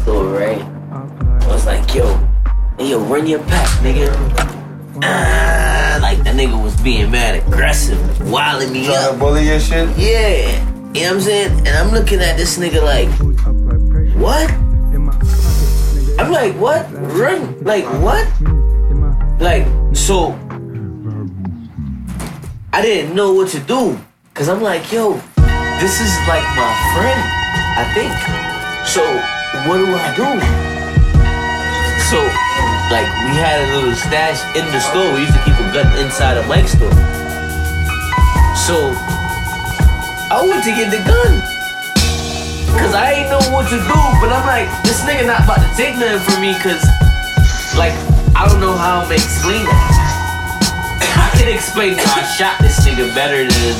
store, right? I was like, yo, run your pack, nigga. Like that nigga was being mad aggressive, wilding me Trying up. to bully your shit? Yeah. You know what I'm saying? And I'm looking at this nigga like, what? I'm like, what? Run? Like, what? Like, so I didn't know what to do. Cause I'm like, yo, this is like my friend, I think. So what do I do? So, like, we had a little stash in the store. We used to keep a gun inside of Mike's store. So I went to get the gun. Cause I ain't know what to do. But I'm like, this nigga not about to take nothing from me. Cause, like, I don't know how I'm gonna explain that. I can explain how I shot this nigga better than,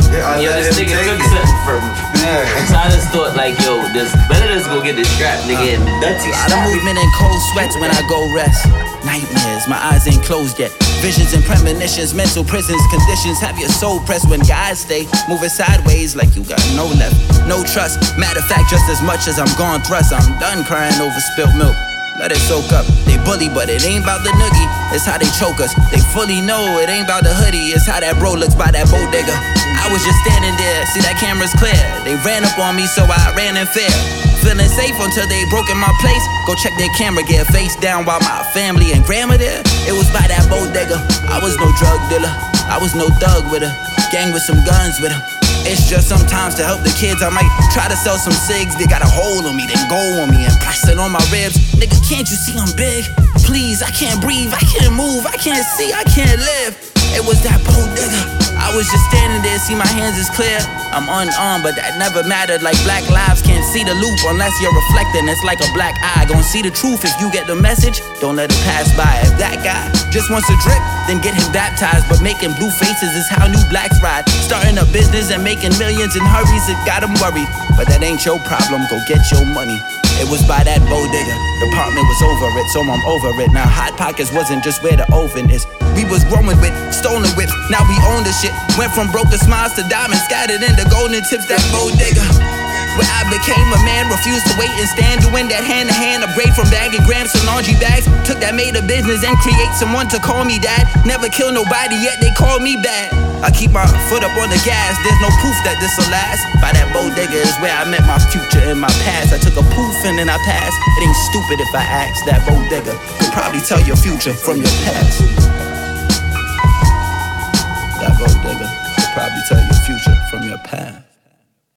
this nigga took something from me. Yeah. So I just thought, like, yo, this better just go get this strap, nigga, and nutsy A lot of movement and cold sweats when I go rest. Nightmares, my eyes ain't closed yet. Visions and premonitions, mental prisons, conditions. Have your soul pressed when guys stay moving sideways like you got no left, no trust. Matter of fact, just as much as I'm gone thrust, I'm done crying over spilt milk. Let it soak up. They bully, but it ain't about the noogie. It's how they choke us. They fully know it ain't about the hoodie. It's how that bro looks by that bodega. I was just standing there, see that camera's clear. They ran up on me, so I ran in fear. Feeling safe until they broke in my place. Go check their camera, get face down while my family and grandma there. It was by that bodega. I was no drug dealer. I was no thug with a gang with some guns with him. It's just sometimes to help the kids, I might try to sell some cigs. They got a hold on me, then go on me and press it on my ribs. Nigga, can't you see I'm big? Please, I can't breathe, I can't move, I can't see, I can't live. It was that bodega. I was just standing there, see my hands is clear. I'm unarmed, but that never mattered. Like black lives can't see the loop unless you're reflecting. It's like a black eye, gon' see the truth if you get the message. Don't let it pass by. If that guy just wants to drip, then get him baptized. But making blue faces is how new blacks ride. Starting a business and making millions in hurries, it got him worried. But that ain't your problem, go get your money. It was by that bodega. The apartment was over it, so I'm over it. Now Hot Pockets wasn't just where the oven is. We was growing with stolen whips, now we own the shit. Went from broken smiles to diamonds, scattered into golden tips, that bodega. Where I became a man, refused to wait and stand. Doing that hand-to-hand, upgrade from bagging grams to laundry bags. Took that made a business and create someone to call me dad. Never kill nobody, yet they call me bad. I keep my foot up on the gas, there's no proof that this'll last. By that bodega is where I met my future and my past. I took a poof and then I passed. It ain't stupid if I ask. That bodega could probably tell your future from your past. That bodega could probably tell your future from your past.